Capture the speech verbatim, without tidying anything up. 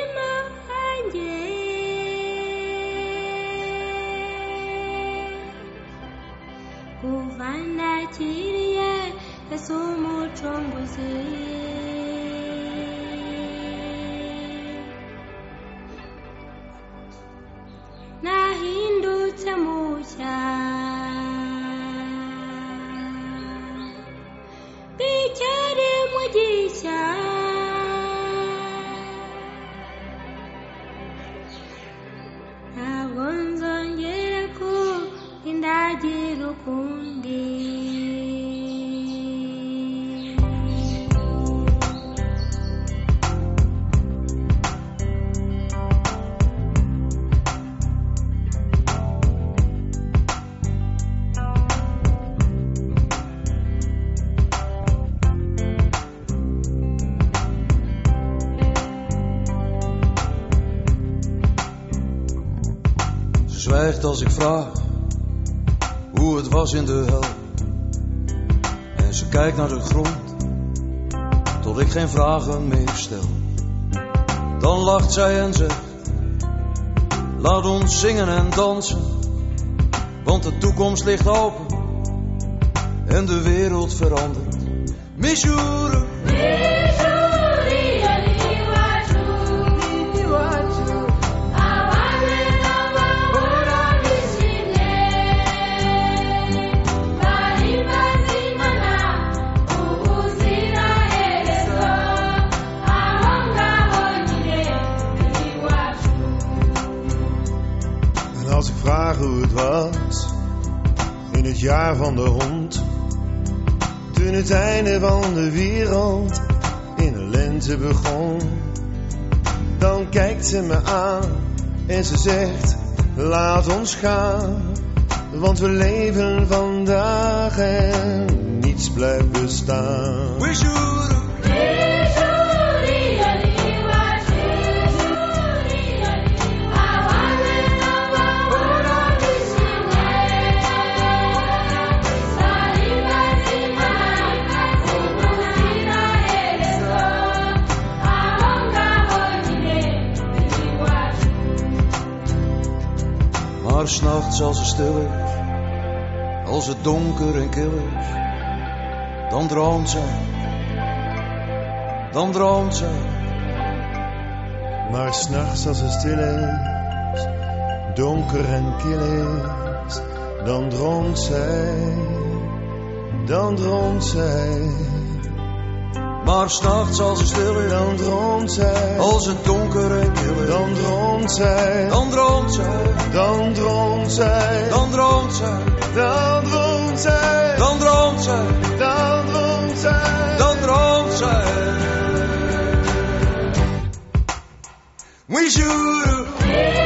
Zwijgt als ik vraag hoe het was in de hel. En ze kijkt naar de grond tot ik geen vragen meer stel. Dan lacht zij en zegt: laat ons zingen en dansen, want de toekomst ligt open en de wereld verandert. Missouri. Als ik vraag hoe het was in het jaar van de hond, toen het einde van de wereld in de lente begon, dan kijkt ze me aan en ze zegt: laat ons gaan, want we leven vandaag en niets blijft bestaan. We should maar 's nachts als het stil is, als het donker en kil is, dan droomt zij, dan droomt zij. Maar 's nachts als het stil is, donker en kil is, dan droomt zij, dan droomt zij. Maar 's nachts als het stil is, dan droomt zij, als het donker en kil is, dan droomt zij, dan droomt zij, dan droomt zij, dan droomt zij, dan droomt zij, dan droomt zij, dan droomt zij, dan droomt zij. We should